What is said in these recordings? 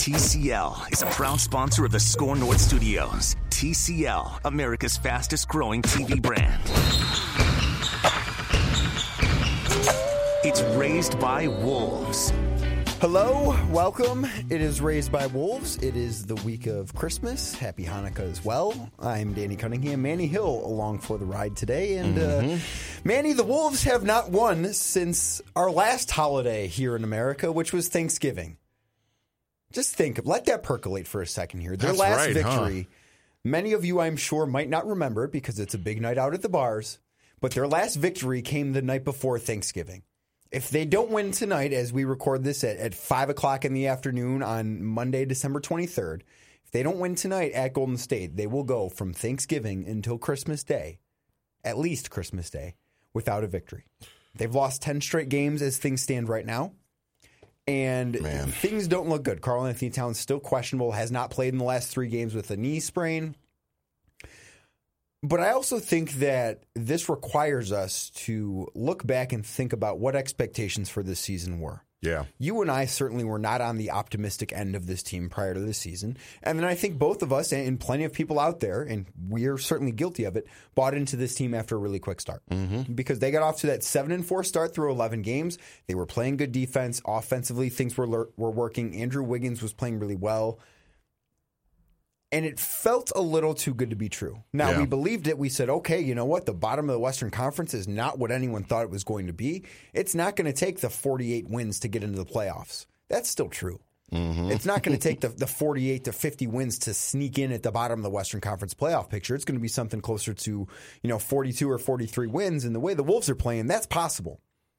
TCL is a proud sponsor of the Score North Studios. TCL, America's fastest growing TV brand. It's Raised by Wolves. Hello, welcome. It is Raised by Wolves. It is the week of Christmas. Happy Hanukkah as well. I'm Danny Cunningham, Manny Hill along for the ride today. And Manny, the Wolves have not won since our last holiday here in America, which was Thanksgiving. Just let that percolate for a second here. Their last victory, many of you I'm sure might not remember it because it's a big night out at the bars, but their last victory came the night before Thanksgiving. If they don't win tonight, as we record this at 5 o'clock in the afternoon on Monday, December 23rd, if they don't win tonight at Golden State, they will go from Thanksgiving until Christmas Day, at least Christmas Day, without a victory. They've lost 10 straight games as things stand right now, and things don't look good. Karl-Anthony Towns still questionable, has not played in the last 3 games with a knee sprain. But I also think that this requires us to look back and think about what expectations for this season were. Yeah. You and I certainly were not on the optimistic end of this team prior to this season. And then I think both of us and plenty of people out there, and we're certainly guilty of it, bought into this team after a really quick start. Because they got off to that 7-4 start through 11 games. They were playing good defense. Offensively, things were working. Andrew Wiggins was playing really well. And it felt a little too good to be true. Now, we believed it. We said, okay, you know what? The bottom of the Western Conference is not what anyone thought it was going to be. It's not going to take the 48 wins to get into the playoffs. That's still true. It's not going to take the 48 to 50 wins to sneak in at the bottom of the Western Conference playoff picture. It's going to be something closer to 42 or 43 wins. And the way the Wolves are playing, that's possible.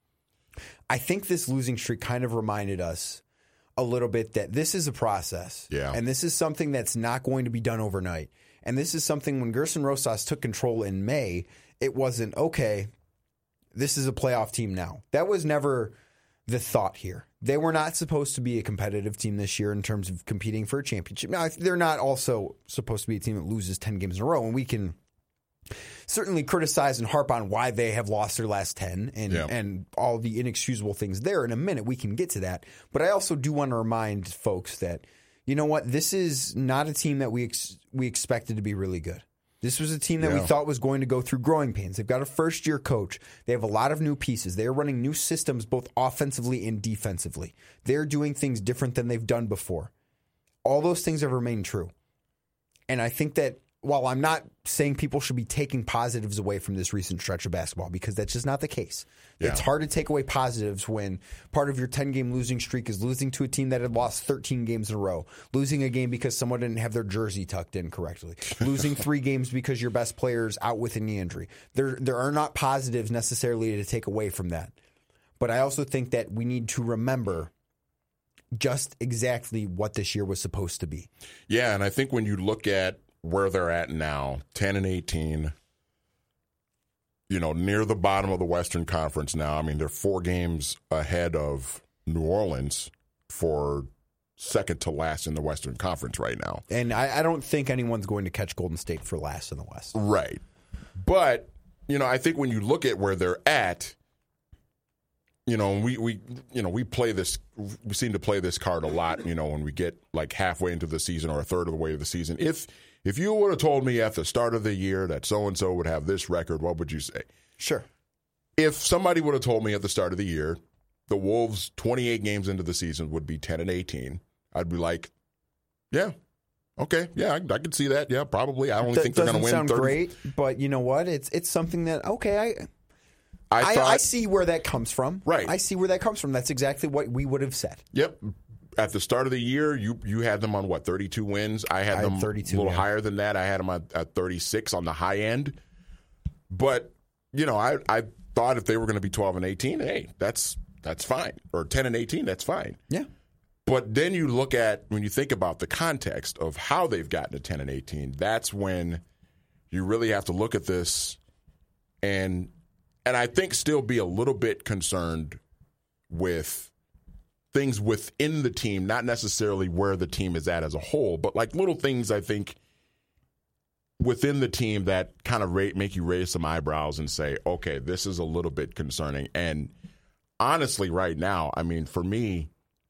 I think this losing streak kind of reminded us a little bit that this is a process. Yeah. And this is something that's not going to be done overnight. And this is something when Gerson Rosas took control in May, it wasn't, okay, this is a playoff team now. That was never the thought here. They were not supposed to be a competitive team this year in terms of competing for a championship. Now, they're not also supposed to be a team that loses 10 games in a row, and we can certainly criticize and harp on why they have lost their last 10 and all the inexcusable things there. In a minute, we can get to that. But I also do want to remind folks that, you know what, this is not a team that we expected to be really good. This was a team that we thought was going to go through growing pains. They've got a first-year coach. They have a lot of new pieces. They are running new systems both offensively and defensively. They're doing things different than they've done before. All those things have remained true. And I think that while I'm not saying people should be taking positives away from this recent stretch of basketball, because that's just not the case. Yeah. It's hard to take away positives when part of your 10-game losing streak is losing to a team that had lost 13 games in a row, losing a game because someone didn't have their jersey tucked in correctly, losing 3 games because your best player's out with a knee injury. There are not positives necessarily to take away from that. But I also think that we need to remember just exactly what this year was supposed to be. Yeah, and I think when you look at where they're at now, 10-18, near the bottom of the Western Conference now. I mean, they're 4 games ahead of New Orleans for second to last in the Western Conference right now. And I don't think anyone's going to catch Golden State for last in the West. Right. But, I think when you look at where they're at, we play this. We seem to play this card a lot. When we get like halfway into the season or a third of the way of the season. If you would have told me at the start of the year that so and so would have this record, what would you say? Sure. If somebody would have told me at the start of the year the Wolves 28 games into the season would be 10-18, I'd be like, yeah. Okay, yeah, I could see that. Yeah, probably. I don't think they're going to win. Doesn't sound great, but you know what? It's something that I see where that comes from. Right. I see where that comes from. That's exactly what we would have said. Yep. At the start of the year, you had them on, 32 wins? I had them 32, a little higher than that. I had them at 36 on the high end. But, I thought if they were going to be 12-18, hey, that's fine. Or 10-18, that's fine. Yeah. But then you look at, when you think about the context of how they've gotten to 10-18, that's when you really have to look at this and I think still be a little bit concerned with things within the team, not necessarily where the team is at as a whole, but like little things I think within the team that kind of make you raise some eyebrows and say, okay, this is a little bit concerning. And honestly, right now, I mean, for me,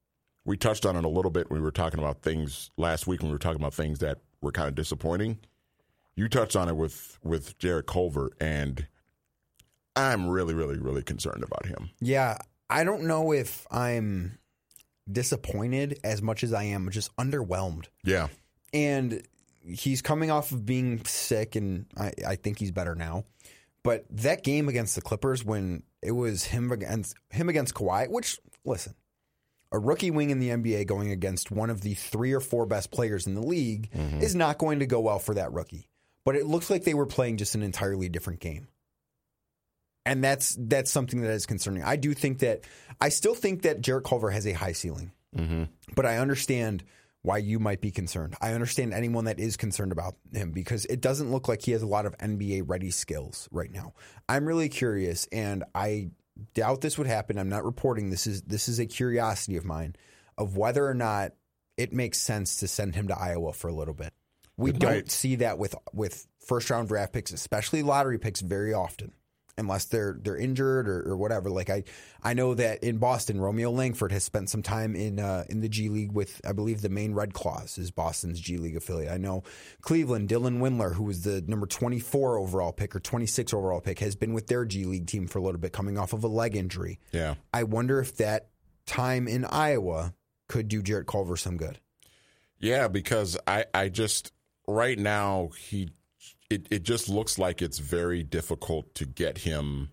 We touched on it a little bit when we were talking about things last week when we were talking about things that were kind of disappointing. You touched on it with Jarrett Culver, and I'm really, really, really concerned about him. Yeah, I don't know if I'm disappointed as much as I am just underwhelmed. Yeah. And he's coming off of being sick, and I think he's better now. But that game against the Clippers, when it was him against Kawhi, which, listen, a rookie wing in the NBA going against one of the 3 or 4 best players in the league is not going to go well for that rookie. But it looks like they were playing just an entirely different game. And that's something that is concerning. I still think that Jarrett Culver has a high ceiling. But I understand why you might be concerned. I understand anyone that is concerned about him because it doesn't look like he has a lot of NBA-ready skills right now. I'm really curious, and I doubt this would happen. I'm not reporting. This is a curiosity of mine of whether or not it makes sense to send him to Iowa for a little bit. We don't see that with first-round draft picks, especially lottery picks, very often. Unless they're injured or whatever. Like I know that in Boston, Romeo Langford has spent some time in the G League with, I believe, the Maine Red Claws is Boston's G League affiliate. I know Cleveland, Dylan Windler, who was the number 24 overall pick or 26 overall pick, has been with their G League team for a little bit, coming off of a leg injury. Yeah, I wonder if that time in Iowa could do Jarrett Culver some good. Yeah, because I just right now It just looks like it's very difficult to get him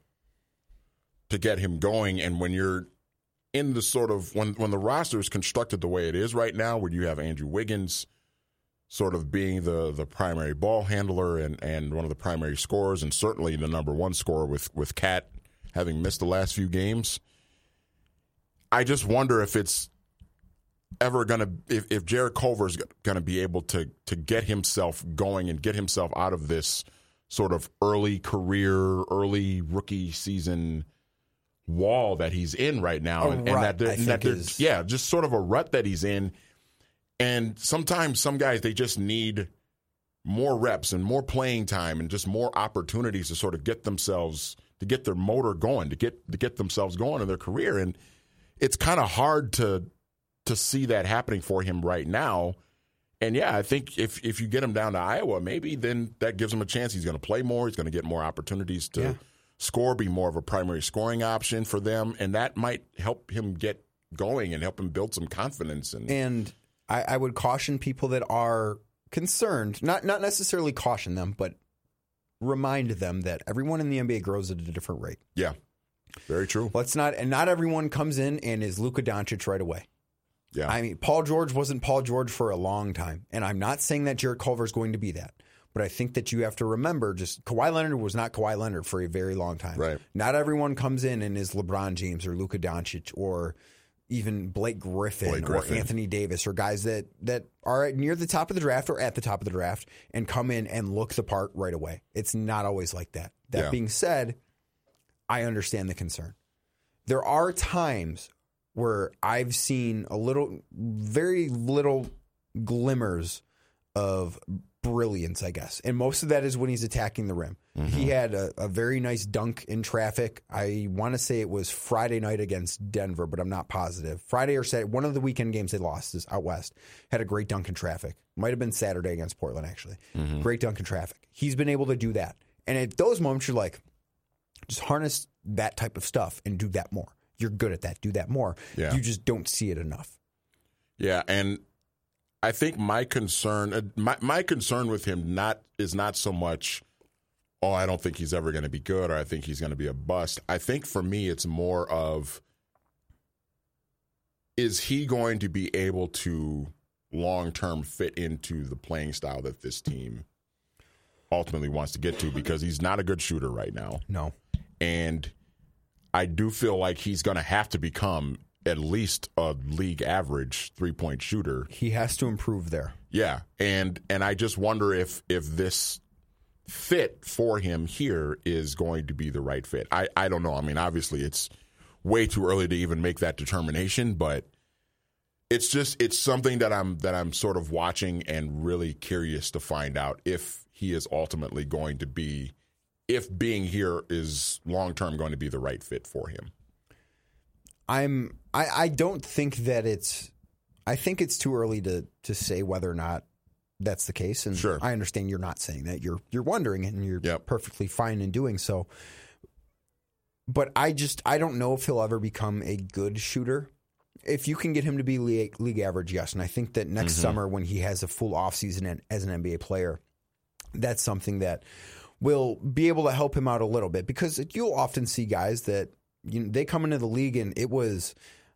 going. And when you're in the sort of when the roster is constructed the way it is right now, where you have Andrew Wiggins sort of being the primary ball handler and one of the primary scorers, and certainly the number one scorer with Cat having missed the last few games, I just wonder if it's ever going to if Jarrett Culver is going to be able to get himself going and get himself out of this sort of early rookie season wall that he's in right now, just sort of a rut that he's in. And sometimes some guys, they just need more reps and more playing time and just more opportunities to sort of get their motor going, to get themselves going in their career. And it's kind of hard to see that happening for him right now. And yeah, I think if you get him down to Iowa, maybe then that gives him a chance. He's going to play more. He's going to get more opportunities to score, be more of a primary scoring option for them. And that might help him get going and help him build some confidence. And I would caution people that are concerned, not necessarily caution them, but remind them that everyone in the NBA grows at a different rate. Yeah, very true. Not everyone comes in and is Luka Doncic right away. Yeah, I mean, Paul George wasn't Paul George for a long time, and I'm not saying that Jarrett Culver is going to be that, but I think that you have to remember, just Kawhi Leonard was not Kawhi Leonard for a very long time. Right. Not everyone comes in and is LeBron James or Luka Doncic or even Blake Griffin or Anthony Davis or guys that are near the top of the draft or at the top of the draft and come in and look the part right away. It's not always like that. That being said, I understand the concern. There are times where I've seen very little glimmers of brilliance, I guess. And most of that is when he's attacking the rim. Mm-hmm. He had a very nice dunk in traffic. I want to say it was Friday night against Denver, but I'm not positive. Friday or Saturday, one of the weekend games they lost is out west. Had a great dunk in traffic. Might have been Saturday against Portland, actually. Mm-hmm. Great dunk in traffic. He's been able to do that. And at those moments, you're like, just harness that type of stuff and do that more. You're good at that. Do that more. Yeah. You just don't see it enough. Yeah, and I think my concern with him is not so much, I don't think he's ever going to be good or I think he's going to be a bust. I think for me it's more of, is he going to be able to long-term fit into the playing style that this team ultimately wants to get to, because he's not a good shooter right now. No. And I do feel like he's going to have to become at least a league average three-point shooter. He has to improve there. Yeah, and I just wonder if this fit for him here is going to be the right fit. I don't know. I mean, obviously it's way too early to even make that determination, but it's something that I'm sort of watching and really curious to find out if he is ultimately going to be, if being here is long-term going to be the right fit for him. I don't think that it's I think it's too early to say whether or not that's the case. And Sure. I understand you're not saying that. You're wondering, and you're Yep. perfectly fine in doing so. But I don't know if he'll ever become a good shooter. If you can get him to be league average, yes. And I think that next summer when he has a full offseason as an NBA player, that's something that will be able to help him out a little bit. Because you'll often see guys that they come into the league and it was,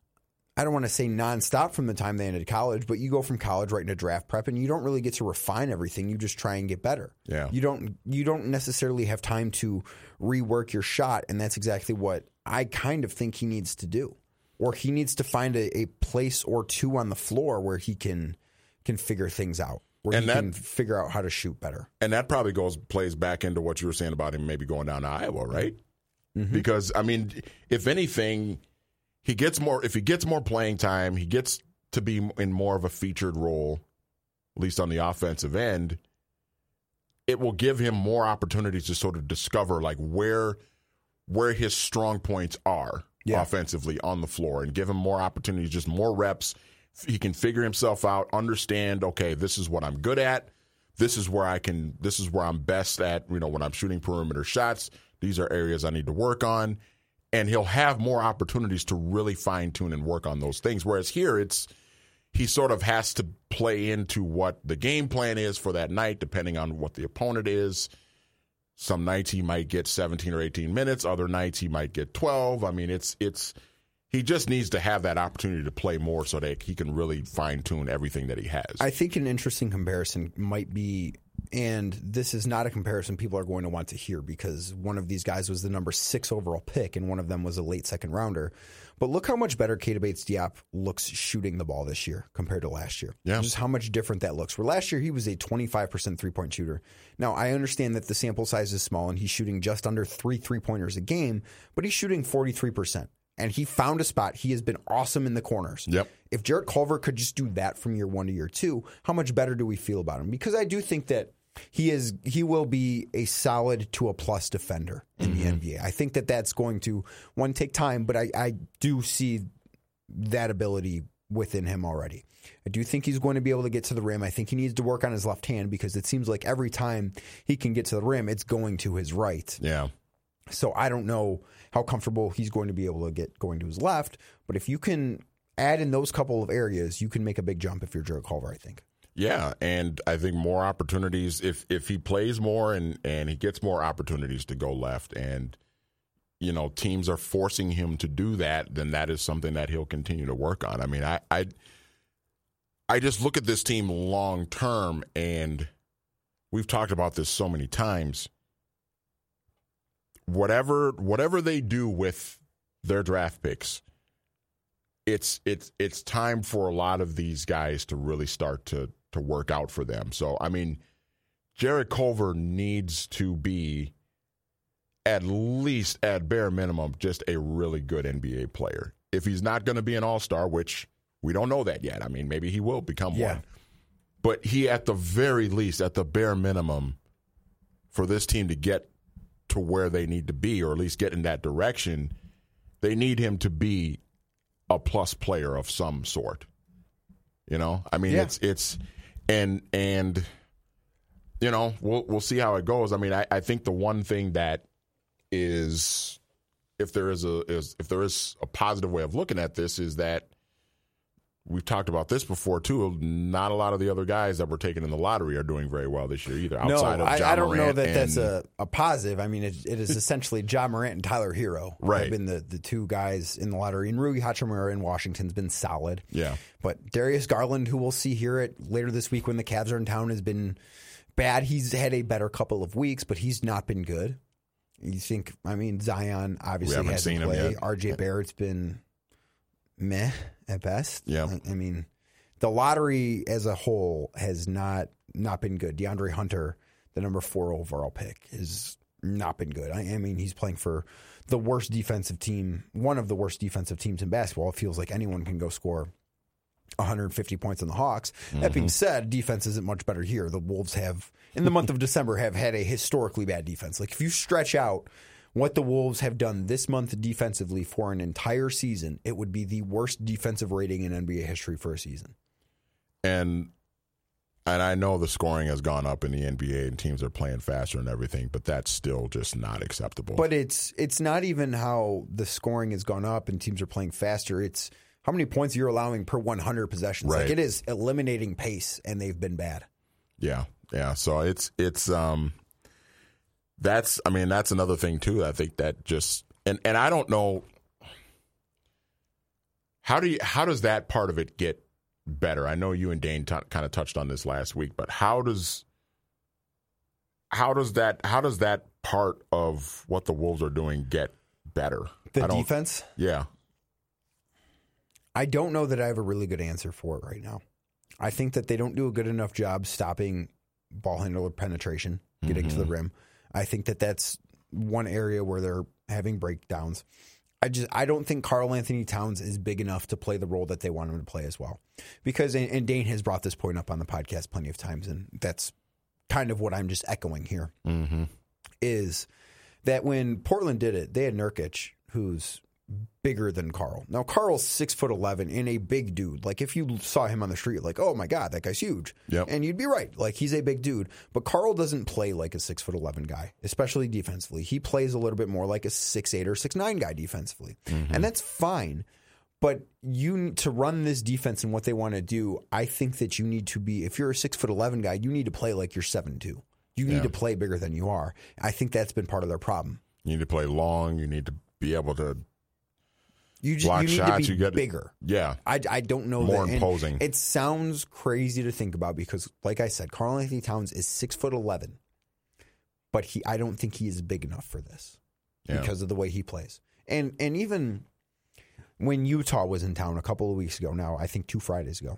I don't want to say nonstop from the time they ended college, but you go from college right into draft prep and you don't really get to refine everything. You just try and get better. Yeah. You don't necessarily have time to rework your shot, and that's exactly what I kind of think he needs to do. Or he needs to find a place or two on the floor where he can figure things out, where he can figure out how to shoot better. And that probably plays back into what you were saying about him maybe going down to Iowa, right? Mm-hmm. Because, I mean, if anything, if he gets more playing time, he gets to be in more of a featured role, at least on the offensive end, it will give him more opportunities to sort of discover like where his strong points are. Yeah. Offensively on the floor, and give him more opportunities, just more reps. He can figure himself out, understand, okay, this is what I'm good at. This is where I'm best at, when I'm shooting perimeter shots. These are areas I need to work on. And he'll have more opportunities to really fine tune and work on those things. Whereas here he sort of has to play into what the game plan is for that night, depending on what the opponent is. Some nights he might get 17 or 18 minutes. Other nights he might get 12. I mean, he just needs to have that opportunity to play more so that he can really fine-tune everything that he has. I think an interesting comparison might be, and this is not a comparison people are going to want to hear because one of these guys was the number 6 overall pick and one of them was a late second rounder. But look how much better Keita Bates-Diop looks shooting the ball this year compared to last year. Yeah. Just how much different that looks. Where last year he was a 25% three-point shooter. Now, I understand that the sample size is small and he's shooting just under 3 three-pointers a game, but he's shooting 43%. And he found a spot. He has been awesome in the corners. Yep. If Jarrett Culver could just do that from year 1 to year 2, how much better do we feel about him? Because I do think that he will be a solid to a plus defender in the NBA. I think that that's going to, take time, but I do see that ability within him already. I do think he's going to be able to get to the rim. I think he needs to work on his left hand because it seems like every time he can get to the rim, it's going to his right. Yeah. So I don't know how comfortable he's going to be able to get going to his left, but if you can add in those couple of areas, you can make a big jump if you're Jarrett Culver, I think. Yeah, and I think more opportunities if he plays more and he gets more opportunities to go left and teams are forcing him to do that, then that is something that he'll continue to work on. I mean, I just look at this team long term, and we've talked about this so many times. Whatever they do with their draft picks, it's time for a lot of these guys to really start to work out for them. So, I mean, Jarrett Culver needs to be, at least at bare minimum, just a really good NBA player. If he's not going to be an all-star, which we don't know that yet. I mean, maybe he will become one. But he, at the very least, at the bare minimum, for this team to get to where they need to be, or at least get in that direction, they need him to be a plus player of some sort. I mean, it's and we'll see how it goes. I mean, I think the one thing that is, if there is a positive way of looking at this, is that we've talked about this before too. Not a lot of the other guys that were taken in the lottery are doing very well this year either. Outside of Ja I don't Morant know that that's a positive. I mean, it is essentially Ja Morant and Tyler Hero have been the two guys in the lottery. And Rui Hachimura in Washington's been solid. Yeah. But Darius Garland, who we'll see here later this week when the Cavs are in town, has been bad. He's had a better couple of weeks, but he's not been good. You think? I mean, Zion obviously hasn't played. RJ Barrett's been meh at best. Yeah. I mean, the lottery as a whole has not been good. DeAndre Hunter, the number 4 overall pick, has not been good. I mean, he's playing for the worst defensive team, one of the worst defensive teams in basketball. It feels like anyone can go score 150 points on the Hawks. That being said, defense isn't much better here. The Wolves have, in the month of December, have had a historically bad defense. Like, if you stretch out what the Wolves have done this month defensively for an entire season, it would be the worst defensive rating in NBA history for a season. And I know the scoring has gone up in the NBA and teams are playing faster and everything, but that's still just not acceptable. But it's not even how the scoring has gone up and teams are playing faster. It's how many points you're allowing per 100 possessions. Right. Like, it is eliminating pace, and they've been bad. Yeah. So it's that's another thing too. I think that just and I don't know how does that part of it get better? I know you and Dane kind of touched on this last week, but how does that part of what the Wolves are doing get better? The defense? Yeah. I don't know that I have a really good answer for it right now. I think that they don't do a good enough job stopping ball handler penetration, getting to the rim. I think that that's one area where they're having breakdowns. I don't think Karl Anthony Towns is big enough to play the role that they want him to play as well. Because, and Dane has brought this point up on the podcast plenty of times, and that's kind of what I'm just echoing here, is that when Portland did it, they had Nurkic, who's bigger than Karl. Now, Karl's 6'11" and a big dude. Like, if you saw him on the street, like, oh my God, that guy's huge. Yep. And you'd be right. Like, he's a big dude. But Karl doesn't play like a 6'11" guy, especially defensively. He plays a little bit more like a 6'8" or 6'9" guy defensively. And that's fine. But to run this defense and what they want to do, I think that you need to be, if you're a 6'11" guy, you need to play like you're 7'2". You need to play bigger than you are. I think that's been part of their problem. You need to play long. You need to be able to You block need shots. to be bigger. Yeah. I don't know. More that. imposing. And it sounds crazy to think about because, like I said, Karl Anthony Towns is 6'11", but I don't think he is big enough for this because of the way he plays. And even when Utah was in town a couple of weeks ago, now I think 2 Fridays ago,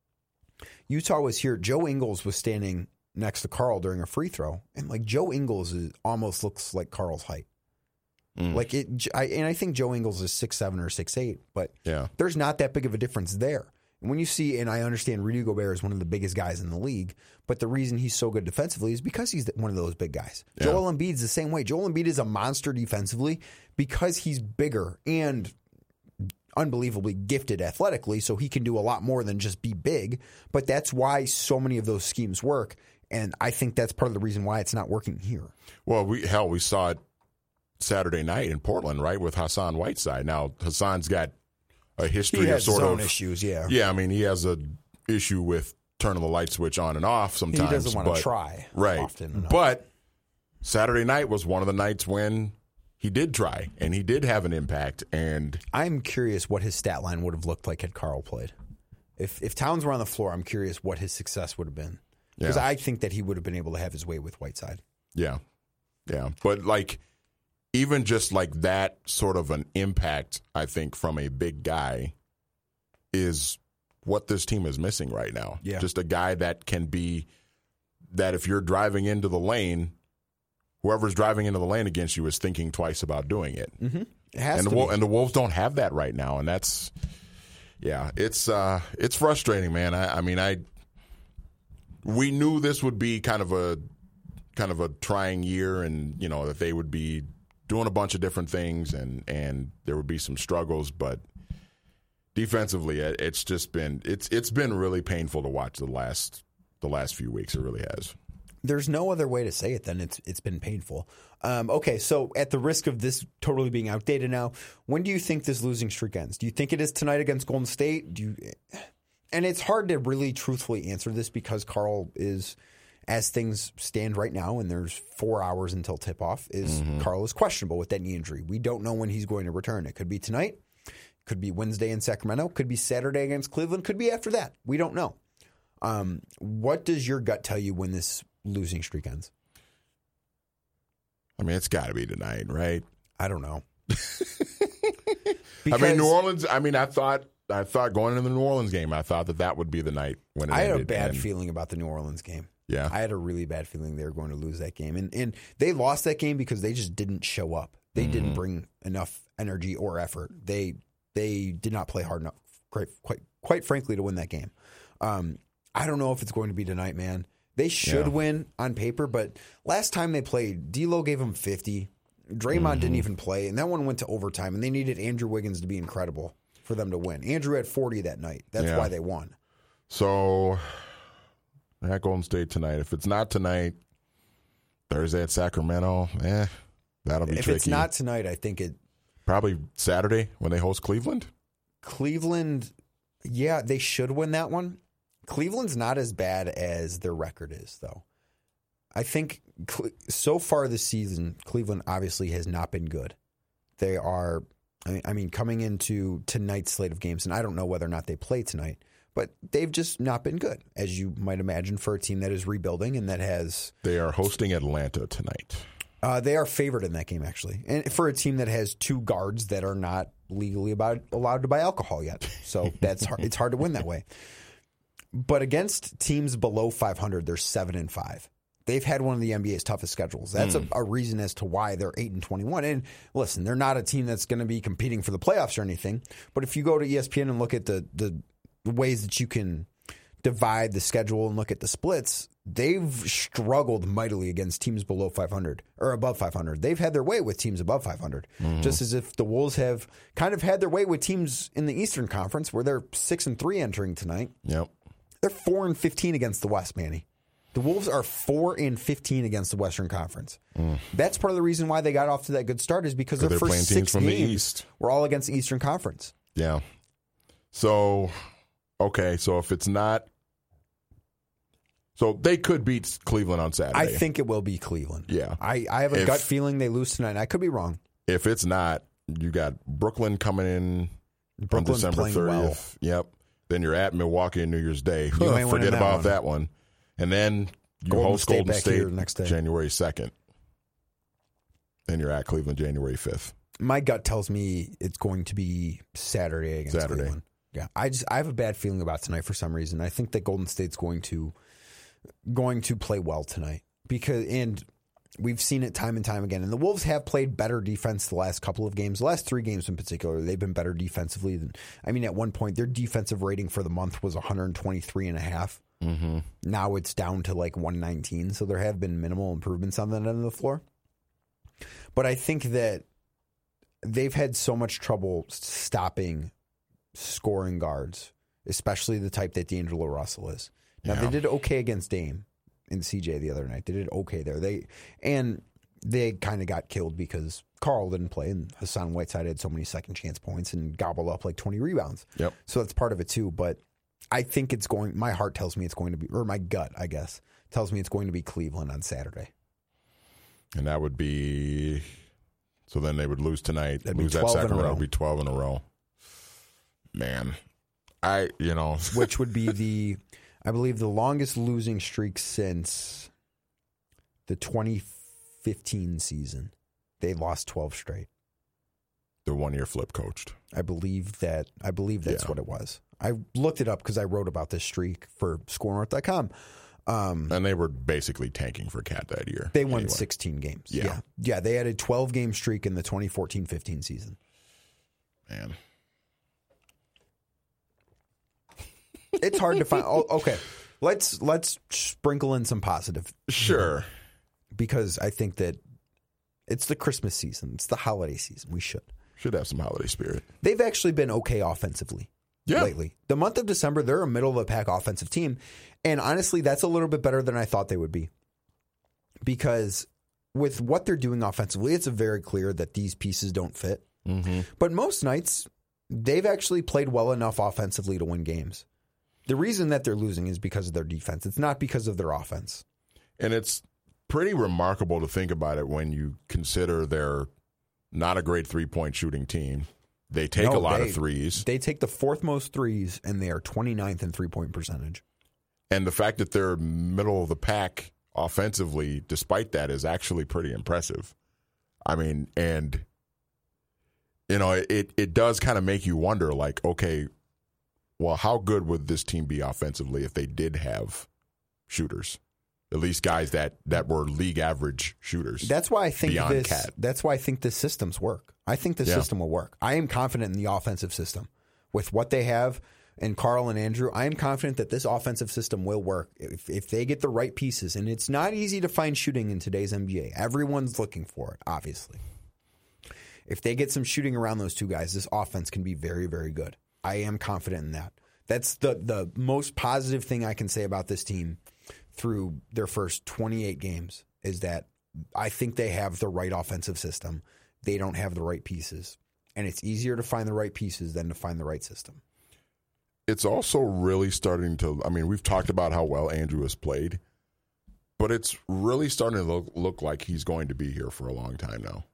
Utah was here. Joe Ingles was standing next to Karl during a free throw, and like Joe Ingles almost looks like Karl's height. Like I think Joe Ingles is 6'7" or 6'8", but there's not that big of a difference there. And when you see, and I understand Rudy Gobert is one of the biggest guys in the league, but the reason he's so good defensively is because he's one of those big guys. Yeah. Joel Embiid's the same way. Joel Embiid is a monster defensively because he's bigger and unbelievably gifted athletically, so he can do a lot more than just be big. But that's why so many of those schemes work, and I think that's part of the reason why it's not working here. Well, we saw it Saturday night in Portland, right, with Hassan Whiteside. Now, Hassan's got a history of sort of issues, yeah. Yeah, I mean, he has a issue with turning the light switch on and off sometimes. He doesn't want to try often enough. But Saturday night was one of the nights when he did try, and he did have an impact. And I'm curious what his stat line would have looked like had Karl played. If Towns were on the floor, I'm curious what his success would have been. Because I think that he would have been able to have his way with Whiteside. Yeah. But, like, even just like that sort of an impact, I think, from a big guy is what this team is missing right now. Yeah. Just a guy that can be that if you're driving into the lane, whoever's driving into the lane against you is thinking twice about doing it. Mm-hmm. It has to and the Wolves don't have that right now, and that's it's frustrating, man. We knew this would be kind of a trying year, and that they would be doing a bunch of different things, and there would be some struggles, but defensively, it's just been it's been really painful to watch the last few weeks. It really has. There's no other way to say it than it's been painful. Okay, so at the risk of this totally being outdated now, when do you think this losing streak ends? Do you think it is tonight against Golden State? And it's hard to really truthfully answer this because Karl is, as things stand right now, and there's 4 hours until tip-off, Karl is questionable with that knee injury. We don't know when he's going to return. It could be tonight, could be Wednesday in Sacramento, could be Saturday against Cleveland, could be after that. We don't know. What does your gut tell you when this losing streak ends? I mean, it's got to be tonight, right? I don't know. New Orleans, I thought going into the New Orleans game, I thought that would be the night when it ended. I had a bad feeling about the New Orleans game. Yeah. I had a really bad feeling they were going to lose that game. And they lost that game because they just didn't show up. They didn't bring enough energy or effort. They did not play hard enough, quite frankly, to win that game. I don't know if it's going to be tonight, man. They should win on paper, but last time they played, D'Lo gave them 50. Draymond didn't even play, and that one went to overtime, and they needed Andrew Wiggins to be incredible for them to win. Andrew had 40 that night. That's why they won. So, at Golden State tonight. If it's not tonight, Thursday at Sacramento, that'll be tricky. If it's not tonight, I think it... Probably Saturday when they host Cleveland? Cleveland, yeah, they should win that one. Cleveland's not as bad as their record is, though. I think so far this season, Cleveland obviously has not been good. They are, I mean, coming into tonight's slate of games, and I don't know whether or not they play tonight, but they've just not been good, as you might imagine, for a team that is rebuilding and that has... They are hosting Atlanta tonight. They are favored in that game, actually. And for a team that has two guards that are not legally allowed to buy alcohol yet. So that's hard. It's hard to win that way. But against teams below 500, they're 7-5. They've had one of the NBA's toughest schedules. That's a reason as to why they're 8-21. And listen, they're not a team that's going to be competing for the playoffs or anything. But if you go to ESPN and look at the ways that you can divide the schedule and look at the splits, they've struggled mightily against teams below 500 or above 500. They've had their way with teams above 500, just as if the Wolves have kind of had their way with teams in the Eastern Conference where they're 6-3 entering tonight. Yep. They're 4-15 against the West, Manny. The Wolves are 4-15 against the Western Conference. That's part of the reason why they got off to that good start is because their first 6 games were all against the Eastern Conference. Yeah. So, okay, so if it's not... So they could beat Cleveland on Saturday. I think it will be Cleveland. Yeah. I have a gut feeling they lose tonight. I could be wrong. If it's not, you got Brooklyn coming in on December 30th. Well. Yep. Then you're at Milwaukee on New Year's Day. Forget about that one. And then you host Golden State next day. January 2nd. Then you're at Cleveland January 5th. My gut tells me it's going to be Saturday against Cleveland. Yeah. I have a bad feeling about tonight for some reason. I think that Golden State's going to play well tonight and we've seen it time and time again. And the Wolves have played better defense the last couple of games. The last 3 games in particular, they've been better defensively than. I mean, at one point, their defensive rating for the month was 123.5. Mm-hmm. Now it's down to like 119. So there have been minimal improvements on that end of the floor. But I think that they've had so much trouble stopping scoring guards, especially the type that D'Angelo Russell is. Now, they did okay against Dame and CJ the other night. They did okay there. They kind of got killed because Karl didn't play and Hassan Whiteside had so many second chance points and gobbled up like 20 rebounds. Yep. So that's part of it too. But I think my heart tells me it's going to be, or my gut, I guess, tells me it's going to be Cleveland on Saturday. And that would be, so then they would lose tonight. That'd lose be 12 at Sacramento. in a row. It would be 12 in a row. Man. Which would be I believe the longest losing streak since the 2015 season. They lost 12 straight. The 1 year Flip coached. I believe that's what it was. I looked it up because I wrote about this streak for ScoreNorth.com. And they were basically tanking for Cat that year. They won 16 games. Yeah. They had a 12-game streak in the 2014-15 season. Man. It's hard to find. Oh, okay, let's sprinkle in some positive. Sure. Because I think that it's the Christmas season. It's the holiday season. We should have some holiday spirit. They've actually been okay offensively lately. The month of December, they're a middle-of-the-pack offensive team. And honestly, that's a little bit better than I thought they would be. Because with what they're doing offensively, it's very clear that these pieces don't fit. Mm-hmm. But most nights, they've actually played well enough offensively to win games. The reason that they're losing is because of their defense. It's not because of their offense. And it's pretty remarkable to think about it when you consider they're not a great three-point shooting team. They take a lot of threes. They take the 4th most threes, and they are 29th in three-point percentage. And the fact that they're middle of the pack offensively, despite that, is actually pretty impressive. I mean, and, it does kind of make you wonder, like, okay, well, how good would this team be offensively if they did have shooters? At least guys that were league average shooters. That's why I think That's why I think this system's work. I think the system will work. I am confident in the offensive system with what they have and Karl and Andrew. I am confident that this offensive system will work if they get the right pieces. And it's not easy to find shooting in today's NBA. Everyone's looking for it, obviously. If they get some shooting around those two guys, this offense can be very, very good. I am confident in that. That's the most positive thing I can say about this team through their first 28 games is that I think they have the right offensive system. They don't have the right pieces. And it's easier to find the right pieces than to find the right system. It's also really starting to, I mean, we've talked about how well Andrew has played, but it's really starting to look like he's going to be here for a long time now.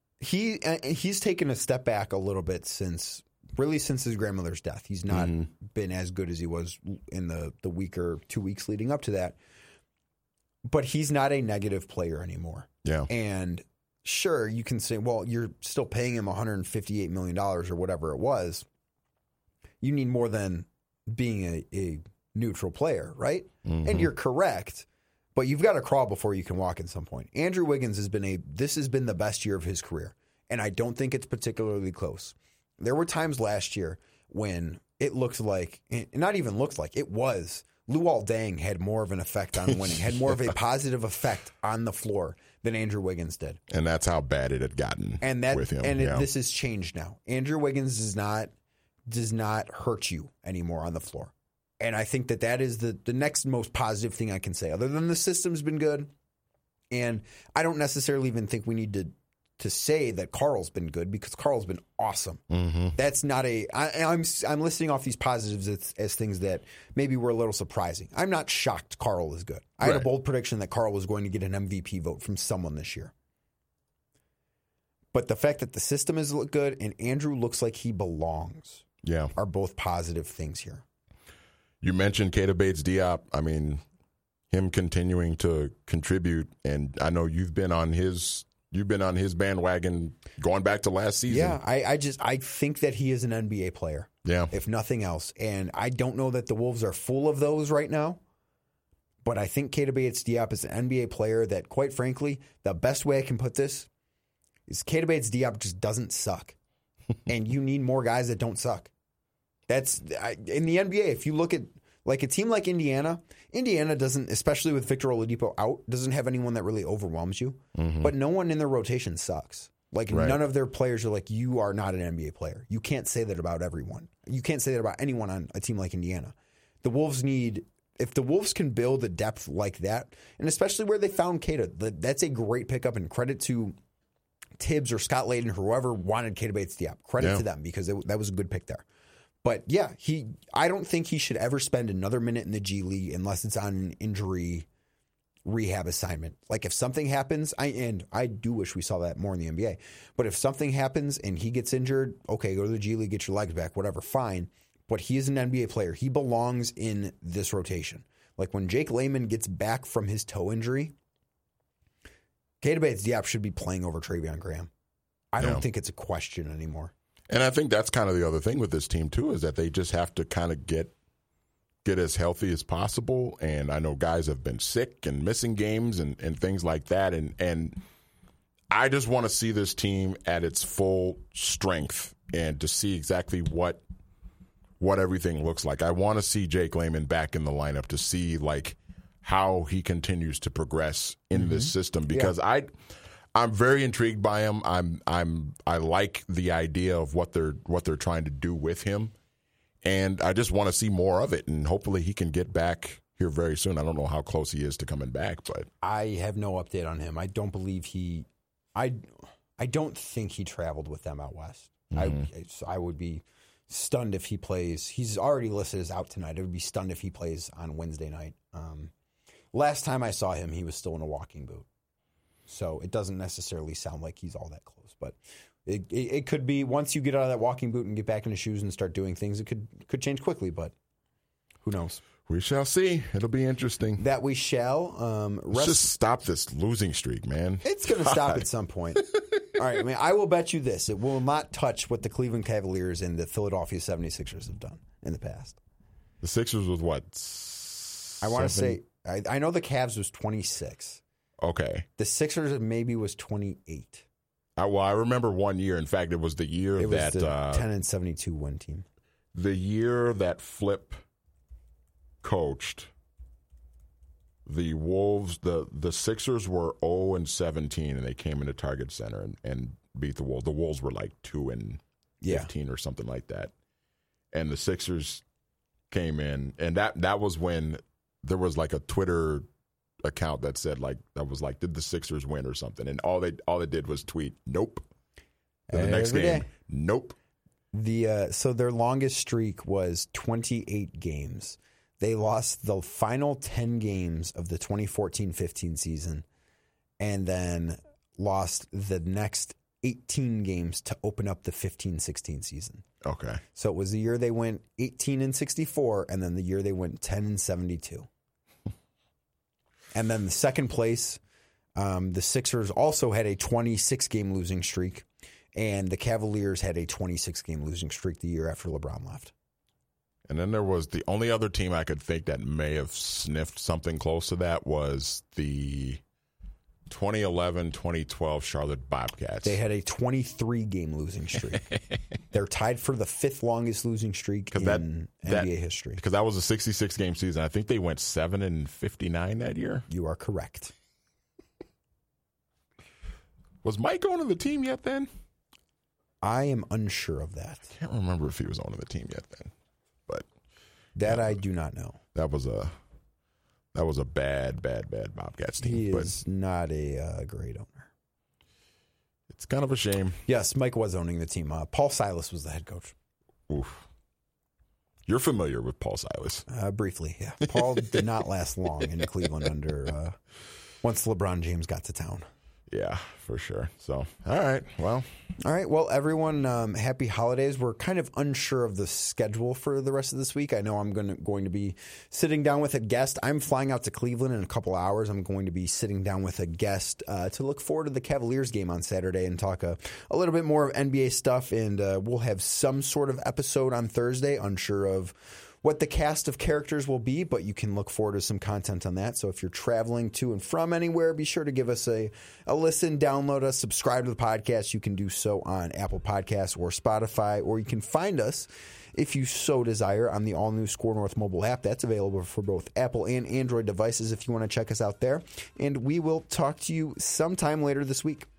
He's taken a step back a little bit since his grandmother's death. He's not been as good as he was in the week or 2 weeks leading up to that. But he's not a negative player anymore. Yeah. And sure, you can say, well, you're still paying him $158 million or whatever it was. You need more than being a neutral player, right? Mm-hmm. And you're correct. But you've got to crawl before you can walk at some point. Andrew Wiggins has been the best year of his career. And I don't think it's particularly close. There were times last year when it looked like, not even looked like, it was, Luol Deng had more of an effect on winning, had more of a positive effect on the floor than Andrew Wiggins did. And that's how bad it had gotten with him. And this has changed now. Andrew Wiggins does not hurt you anymore on the floor. And I think that is the next most positive thing I can say, other than the system's been good. And I don't necessarily even think we need to say that Karl's been good, because Karl's been awesome. Mm-hmm. That's not I'm listing off these positives as things that maybe were a little surprising. I'm not shocked Karl is good. I had a bold prediction that Karl was going to get an MVP vote from someone this year. But the fact that the system has looked good and Andrew looks like he belongs are both positive things here. You mentioned Keita Bates-Diop. I mean, him continuing to contribute, and I know you've been on his bandwagon going back to last season. Yeah, I think that he is an NBA player. Yeah. If nothing else. And I don't know that the Wolves are full of those right now, but I think Keita Bates-Diop is an NBA player that, quite frankly, the best way I can put this is Keita Bates-Diop just doesn't suck. And you need more guys that don't suck. That's in the NBA. If you look at like a team like Indiana doesn't, especially with Victor Oladipo out, doesn't have anyone that really overwhelms you. Mm-hmm. But no one in their rotation sucks. Like none of their players are like, you are not an NBA player. You can't say that about everyone. You can't say that about anyone on a team like Indiana. The Wolves if the Wolves can build a depth like that, and especially where they found Keita, that's a great pickup, and credit to Tibbs or Scott Layden, whoever wanted Keita Bates-Diop. Credit to them, because that was a good pick there. But yeah, I don't think he should ever spend another minute in the G League unless it's on an injury rehab assignment. Like if something happens, I do wish we saw that more in the NBA, but if something happens and he gets injured, okay, go to the G League, get your legs back, whatever, fine. But he is an NBA player. He belongs in this rotation. Like when Jake Layman gets back from his toe injury, Keita Bates-Diop should be playing over Travion Graham. I don't think it's a question anymore. And I think that's kind of the other thing with this team, too, is that they just have to kind of get as healthy as possible. And I know guys have been sick and missing games and things like that. And I just want to see this team at its full strength and to see exactly what everything looks like. I want to see Jake Layman back in the lineup to see, like, how he continues to progress in this system, because I'm very intrigued by him. I like the idea of what they're trying to do with him, and I just want to see more of it. And hopefully, he can get back here very soon. I don't know how close he is to coming back, but I have no update on him. I don't believe I don't think he traveled with them out west. Mm-hmm. I would be stunned if he plays. He's already listed as out tonight. I would be stunned if he plays on Wednesday night. Last time I saw him, he was still in a walking boot. So it doesn't necessarily sound like he's all that close. But it could be, once you get out of that walking boot and get back into shoes and start doing things, it could change quickly. But who knows? We shall see. It'll be interesting. That we shall. Let's just stop this losing streak, man. It's going to stop at some point. All right. I mean, I will bet you this. It will not touch what the Cleveland Cavaliers and the Philadelphia 76ers have done in the past. The Sixers was what? I want to say, I know the Cavs was 26. Okay. The Sixers maybe was 28. Well, I remember one year. In fact, it was the year it that was the 10-72 win team. The year that Flip coached, the Wolves, the Sixers were 0-17, and they came into Target Center and beat the Wolves. The Wolves were like 2-15 or something like that, and the Sixers came in, and that was when there was like a Twitter account that said did the Sixers win or something, and all they did was tweet nope. And the next game, nope. So their longest streak was 28 games. They lost the final 10 games of the 2014-15 season, and then lost the next 18 games to open up the 15-16 season. Okay. So it was the year they went 18-64, and then the year they went 10-72. And then the second place, the Sixers also had a 26-game losing streak, and the Cavaliers had a 26-game losing streak the year after LeBron left. And then there was the only other team I could think that may have sniffed something close to that was the 2011-2012 Charlotte Bobcats. They had a 23-game losing streak. They're tied for the fifth longest losing streak in NBA history. Because that was a 66-game season. I think they went 7-59 that year. You are correct. Was Mike owning the team yet then? I am unsure of that. I can't remember if he was owning the team yet then. But that I do not know. That was a bad Bobcats team. He is not a great owner. It's kind of a shame. Yes, Mike was owning the team. Paul Silas was the head coach. Oof. You're familiar with Paul Silas. Briefly, yeah. Paul did not last long in Cleveland once LeBron James got to town. Yeah, for sure. So, all right. Well, everyone, happy holidays. We're kind of unsure of the schedule for the rest of this week. I know I'm going to be sitting down with a guest. I'm flying out to Cleveland in a couple hours. I'm going to be sitting down with a guest to look forward to the Cavaliers game on Saturday and talk a little bit more of NBA stuff. And we'll have some sort of episode on Thursday. Unsure of what the cast of characters will be, but you can look forward to some content on that. So if you're traveling to and from anywhere, be sure to give us a listen, download us, subscribe to the podcast. You can do so on Apple Podcasts or Spotify, or you can find us, if you so desire, on the all-new Score North mobile app. That's available for both Apple and Android devices if you want to check us out there. And we will talk to you sometime later this week.